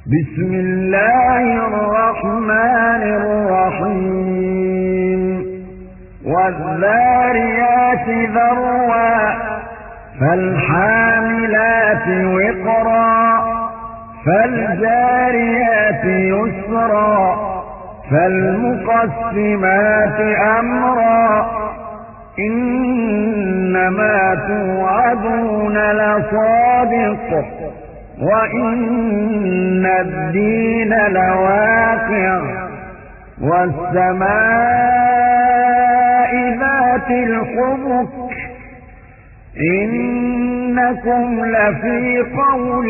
بسم الله الرحمن الرحيم والذاريات ذروا فالحاملات وقرا فالجاريات يسرا فالمقسمات أمرا إنما توعدون لصادق وإن الدين لواقع والسماء ذات الحبك إنكم لفي قول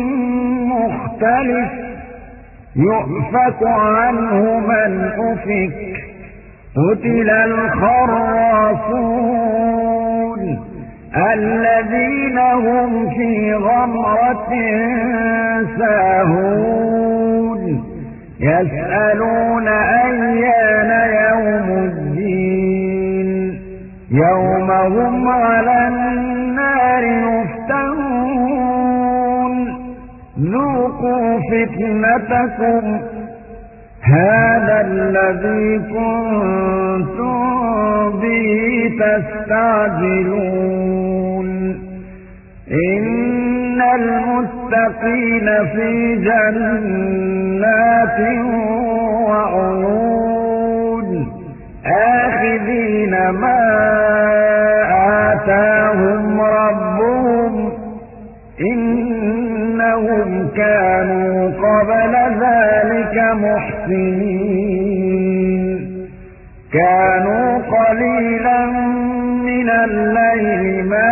مختلف يؤفك عنه من أفك قتل الخراصون الذين هم في غمرة ساهون يسألون أيان يوم الدين يوم هم على النار يفتنون ذوقوا فتنتكم هذا الذي كنتم به تستعجلون إن المتقين في جنات وعيون آخذين ما آتاهم ربهم إنهم كانوا قبل ذلك محسنين كانوا قليلا من الليل ما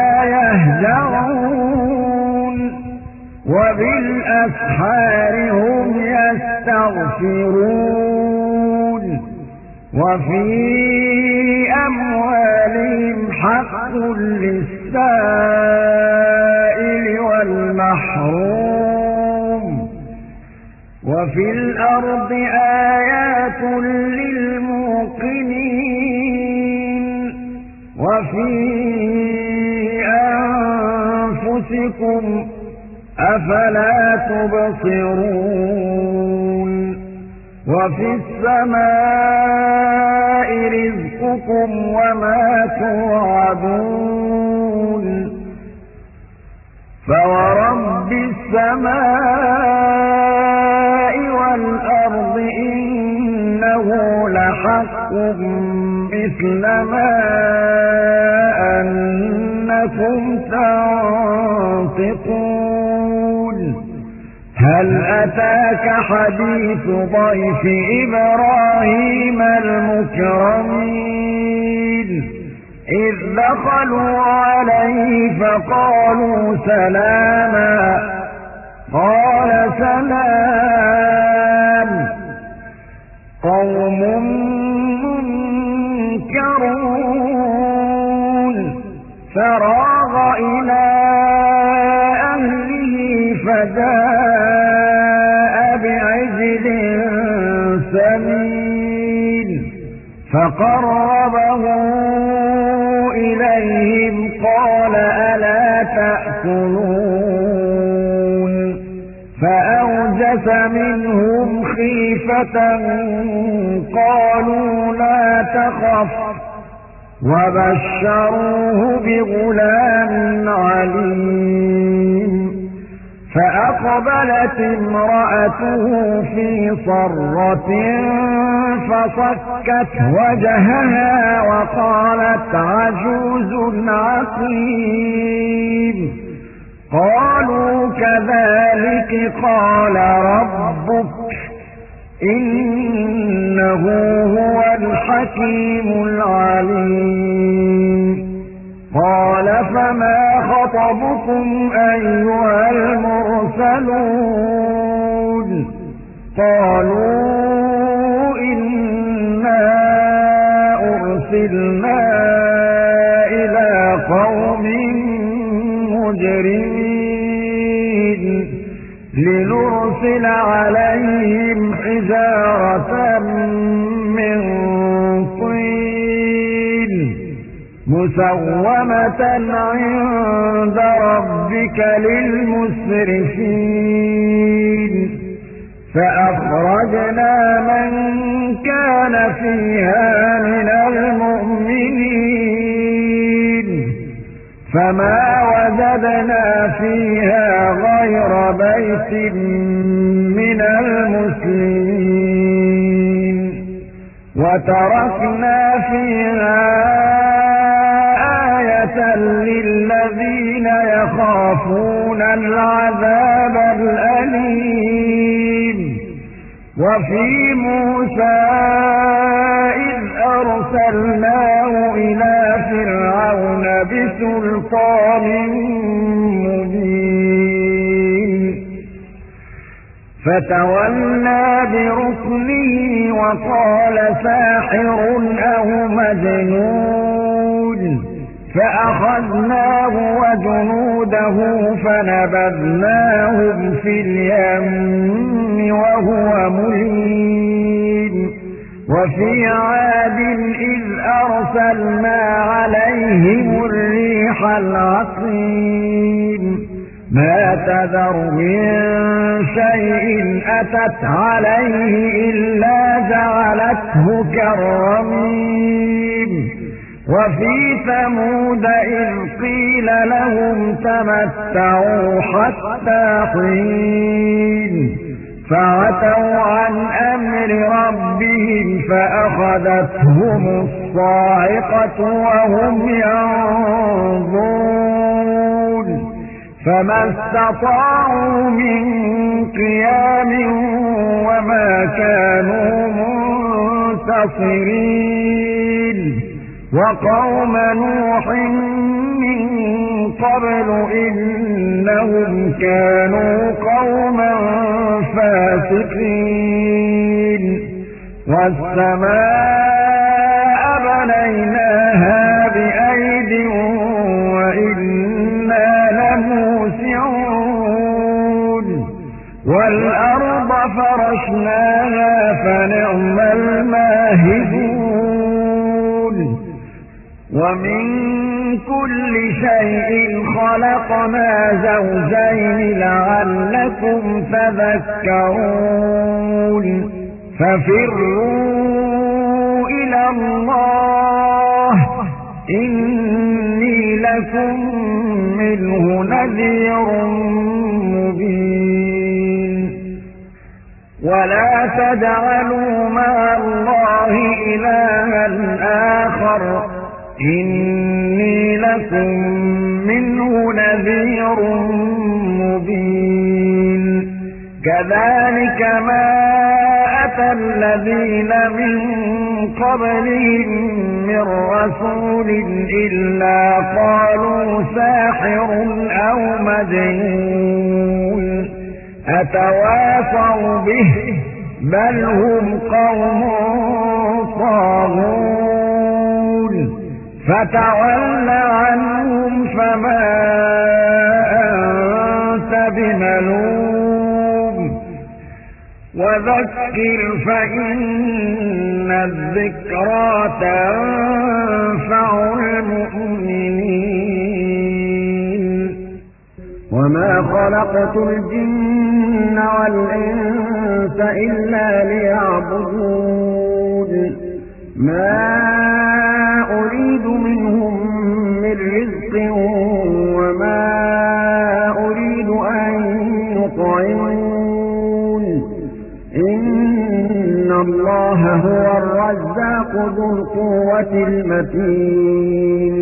يهجعون وبالأسحار هم يستغفرون وفي أموالهم حق للسائل والمحروم وفي الأرض آيات للموقنين وفي أنفسكم أفلا تبصرون وفي السماء رزقكم وما توعدون فورب السماء والأرض إنه لحق مثل ما أنكم تنطقون هل أتاك حديث ضيف إبراهيم المكرمين إذ دخلوا عليه فقالوا سلاما قال سلام قوم منكرون فراغ إلى أهله فجاء بعجل سمين فقربه إليهم قال ألا تأكلون فأوجس منهم خيفة قالوا لا تخف وبشروه بغلام عليم فأقبلت امرأته في صرة فصكت وجهها وقالت عجوز عقيم قالوا كذلك قال ربك إنه هو الحكيم العليم قال فما خطبكم أيها المرسلون قالوا إنا أرسلنا إلى قوم مجرمين لنرسل عليهم حجارة من طين مسومة عند ربك للمسرفين فأخرجنا من كان فيها من المؤمنين فما وجدنا فيها غير بيت من المسلمين وتركنا فيها آية للذين يخافون العذاب الأليم وفي موسى إذ أرسلناه إلى فرعون بسلطان مبين فتولى بركنه وقال ساحر أو مجنون فأخذناه وجنوده فنبذناهم في اليم وهو مليم وفي عاد إذ أرسلنا عليهم الريح العقيم ما تذر من شيء أتت عليه إلا جعلته كالرميم وفي ثمود إذ قيل لهم تمتعوا حتى حين فعتوا عن أمر ربهم فأخذتهم الصاعقة وهم ينظرون فما استطاعوا من قيام وما كانوا منتصرين وقوم نوح من قبل إنهم كانوا قوما فاسقين والسماء بنيناها بأيد وإنا لموسعون والأرض فرشناها فنعم الماهدون ومن كل شيء خلقنا زوجين لعلكم تذكرون ففروا إلى الله إني لكم منه نذير مبين ولا تجعلوا مع الله إلها آخر إني لكم منه نذير مبين كذلك ما أتى الذين من قبلهم من رسول إلا قالوا ساحر أو مجنون أتواصوا به بل هم قوم طاغون فتول عنهم فما أنت بملوم وذكر فإن الذكرى تنفع المؤمنين وما خلقت الجن والإنس إلا ليعبدون ما أريد منهم من رزق وما أريد أن يطعمون إن الله هو الرزاق ذو القوة المتين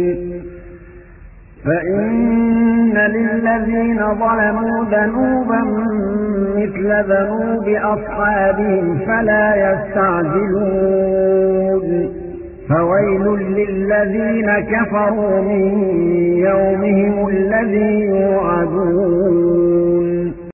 فإن للذين ظلموا ذنوبا مثل ذنوب أصحابهم فلا يستعجلون فويل للذين كفروا من يومهم الذي يوعدون